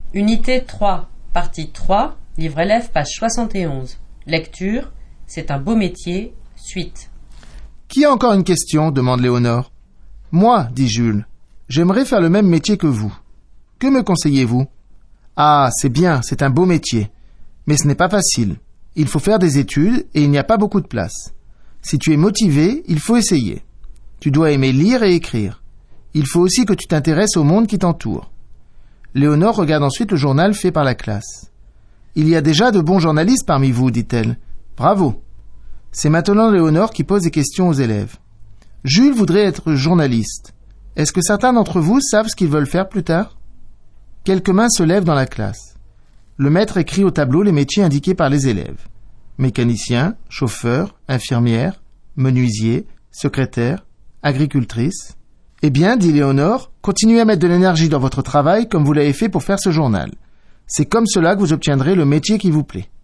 Unité 3, partie 3, livre élève, page 71. Lecture, c'est un beau métier, suite. Qui a encore une question ? Demande Léonore. Moi, dit Jules. J'aimerais faire le même métier que vous. Que me conseillez-vous ? Ah, c'est bien, c'est un beau métier. Mais ce n'est pas facile. Il faut faire des études et il n'y a pas beaucoup de place. Si tu es motivé, il faut essayer. Tu dois aimer lire et écrire. Il faut aussi que tu t'intéresses au monde qui t'entoure. Léonore regarde ensuite le journal fait par la classe. Il y a déjà de bons journalistes parmi vous, dit-elle. Bravo. C'est maintenant Léonore qui pose des questions aux élèves. Jules voudrait être journaliste. Est-ce que certains d'entre vous savent ce qu'ils veulent faire plus tard ? Quelques mains se lèvent dans la classe. Le maître écrit au tableau les métiers indiqués par les élèves. Mécanicien, chauffeur, infirmière, menuisier, secrétaire, agricultrice. Eh bien, dit Léonore, continuez à mettre de l'énergie dans votre travail comme vous l'avez fait pour faire ce journal. C'est comme cela que vous obtiendrez le métier qui vous plaît.